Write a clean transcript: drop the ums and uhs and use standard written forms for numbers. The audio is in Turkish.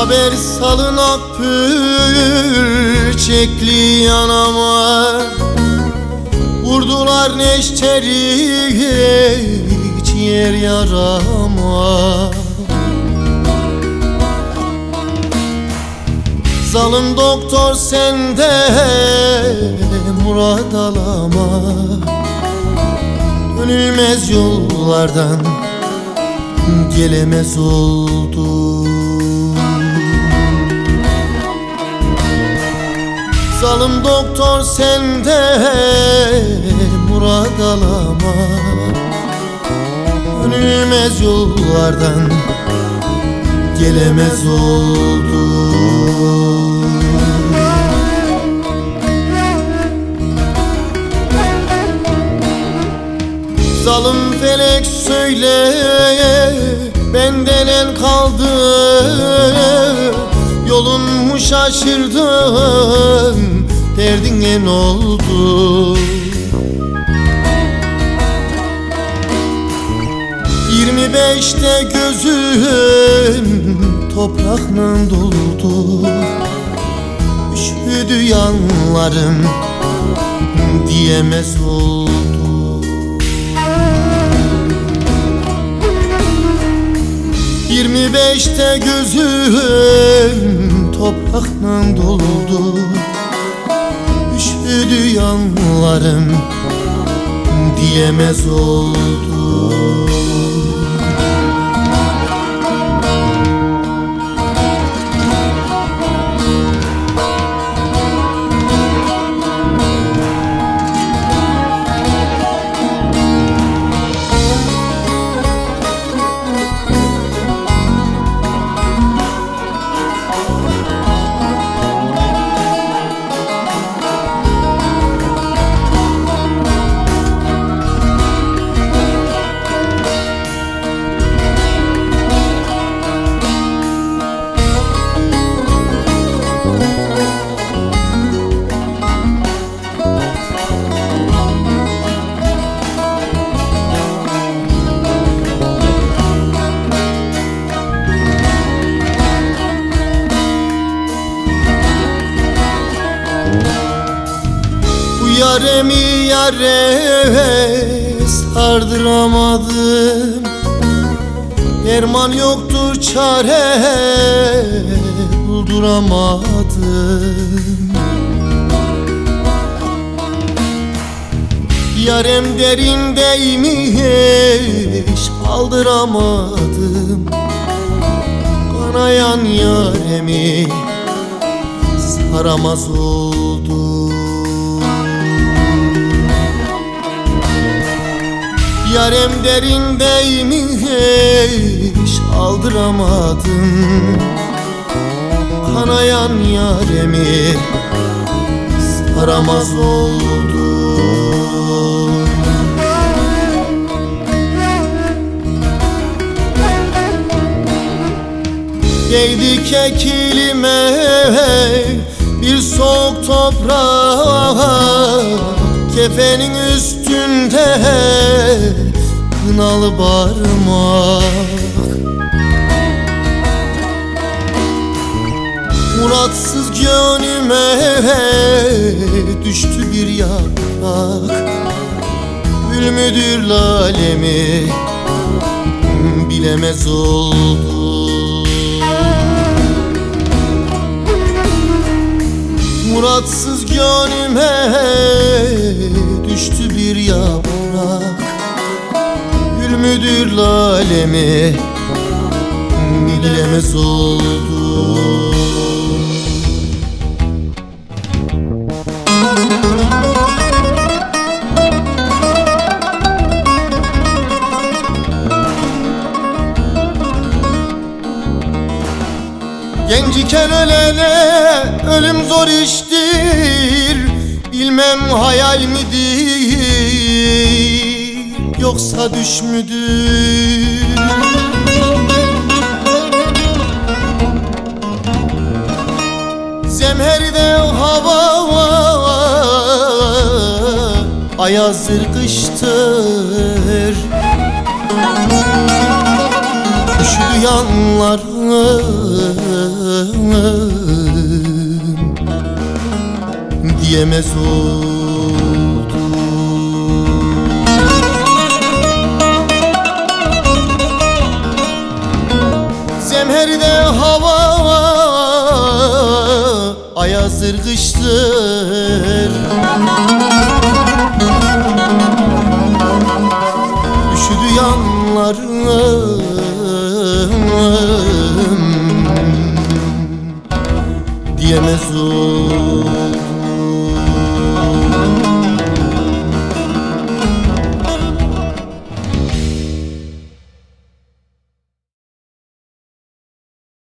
Haber salın akpür çekli yanama, vurdular neşteri ciğer yarama. Zalim doktor sende murad alama, dönülmez yollardan gelemez oldu. Zalim doktor sende murad alama, dönülmez yollardan gelemez oldu. Zalim felek söyle, benden el kaldı, yolun mu şaşırdın, derdin ne oldu? 25'te gözüm toprakla doldu, üşüdü yanlarım diyemez oldu. 25'te gözüm toprakla doldu, üşüdü yanlarım diyemez oldu. Yaremi yare sardıramadım, derman yoktur çare bulduramadım. Yarem derindeymiş kaldıramadım, kanayan yaremi saramaz oldu. Yarem derindeymiş aldıramadım, kanayan yaremi saramaz oldu. Değdi kekilime bir soğuk toprak, kefenin üstünde kınalı parmak. Muratsız gönlüme düştü bir yaprak, gül müdür lalemi bilemez oldu. Muratsız gönlüme düştü bir yaprak, gül müdür lalemi bilemez oldu. Genciken ölene ölüm zor iştir, bilmem hayal midir yoksa düş müdür? Zemherde hava ayazdır kıştır, üşüdü yanlarım diyemez oldu. Zemherde hava ayazdır, kıştır. Üşüdü yanlarım diyemez o.